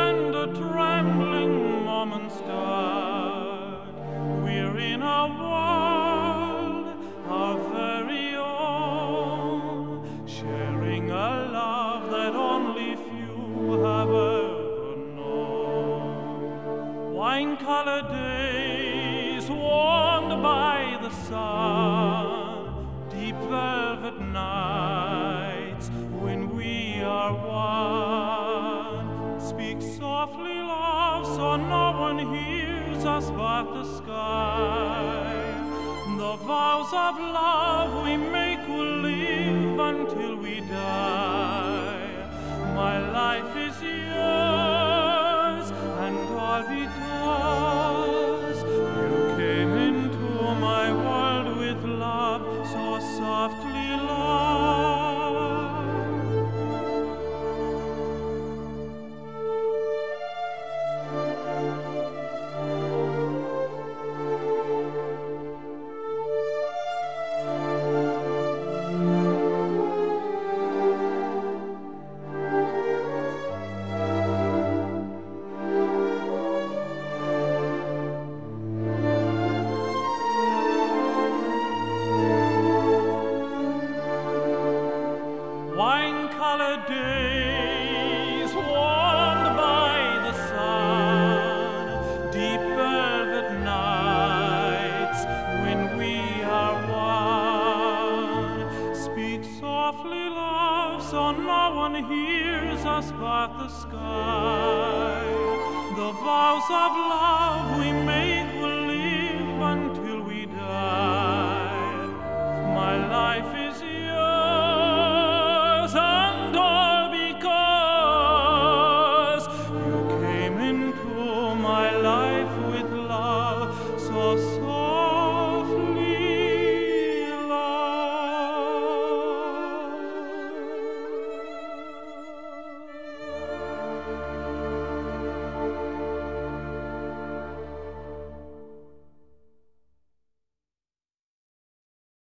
and a trembling moment's start. We're in a world, our very own, sharing a love that only few have ever known. Wine-colored days warmed by the sun, deep velvet nights when we are one. Speak softly, love, so no one hears us but the sky. The vows of love we make will live until we die. My life is yours, and all because you came into my world with love so softly, love. Wine-colored days warmed by the sun, deep velvet nights when we are one. Speak softly, love, so no one hears us but the sky. The vows of love we make